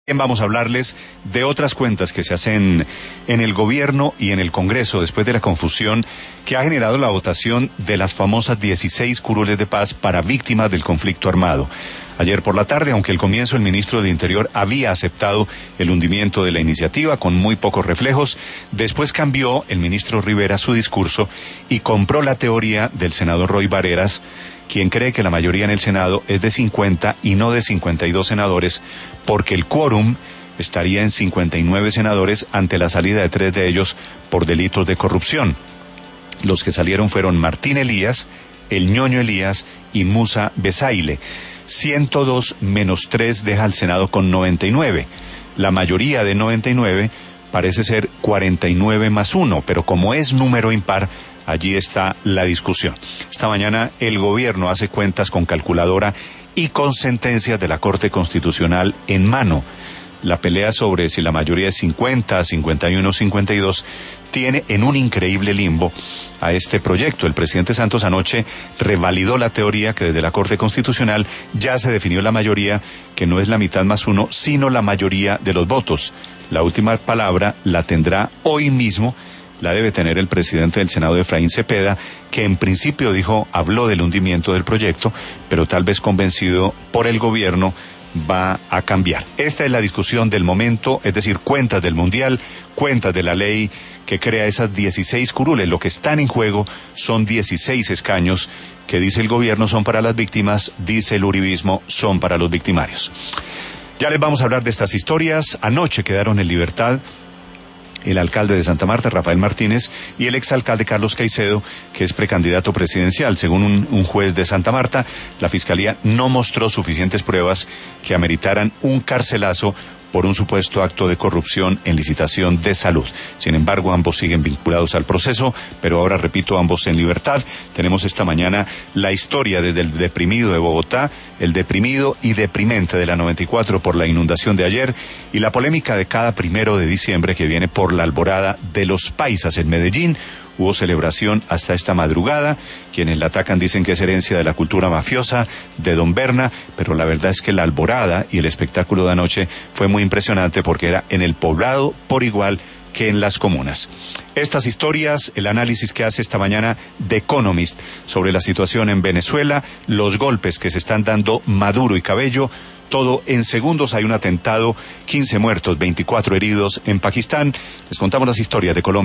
Vamos a hablarles de otras cuentas que se hacen en el gobierno y en el Congreso después de la confusión que ha generado la votación de las famosas 16 curules de paz para víctimas del conflicto armado. Ayer por la tarde, aunque al comienzo el ministro de Interior había aceptado el hundimiento de la iniciativa con muy pocos reflejos, después cambió el ministro Rivera su discurso y compró la teoría del senador Roy Barreras, quien cree que la mayoría en el Senado es de 50 y no de 52 senadores, porque el quórum estaría en 59 senadores ante la salida de 3 de ellos por delitos de corrupción. Los que salieron fueron Martín Elías, el Ñoño Elías y Musa Besaile. 102 menos 3 deja al Senado con 99. La mayoría de 99 parece ser 49 más 1, pero como es número impar, allí está la discusión. Esta mañana el gobierno hace cuentas con calculadora y con sentencias de la Corte Constitucional en mano. La pelea sobre si la mayoría es 50, 51, 52 tiene en un increíble limbo a este proyecto. El presidente Santos anoche revalidó la teoría que desde la Corte Constitucional ya se definió la mayoría, que no es la mitad más 1, sino la mayoría de los votos. La última palabra la tendrá hoy mismo. La debe tener el presidente del Senado, Efraín Cepeda, que en principio habló del hundimiento del proyecto, pero tal vez convencido por el gobierno va a cambiar. Esta es la discusión del momento, es decir, cuentas del Mundial, cuentas de la ley que crea esas 16 curules. Lo que están en juego son 16 escaños que dice el gobierno son para las víctimas, dice el uribismo son para los victimarios. Ya les vamos a hablar de estas historias. Anoche quedaron en libertad el alcalde de Santa Marta, Rafael Martínez, y el exalcalde Carlos Caicedo, que es precandidato presidencial. Según un juez de Santa Marta, la Fiscalía no mostró suficientes pruebas que ameritaran un carcelazo por un supuesto acto de corrupción en licitación de salud. Sin embargo, ambos siguen vinculados al proceso, pero ahora, repito, ambos en libertad. Tenemos esta mañana la historia desde el deprimido de Bogotá, el deprimido y deprimente de la 94 por la inundación de ayer, y la polémica de cada 1 de diciembre que viene por la alborada de los paisas en Medellín. Hubo celebración hasta esta madrugada. Quienes la atacan dicen que es herencia de la cultura mafiosa de Don Berna, pero la verdad es que la alborada y el espectáculo de anoche fue muy impresionante porque era en el poblado por igual que en las comunas. Estas historias, el análisis que hace esta mañana The Economist sobre la situación en Venezuela, los golpes que se están dando Maduro y Cabello, todo en segundos. Hay un atentado, 15 muertos, 24 heridos en Pakistán. Les contamos las historias de Colombia.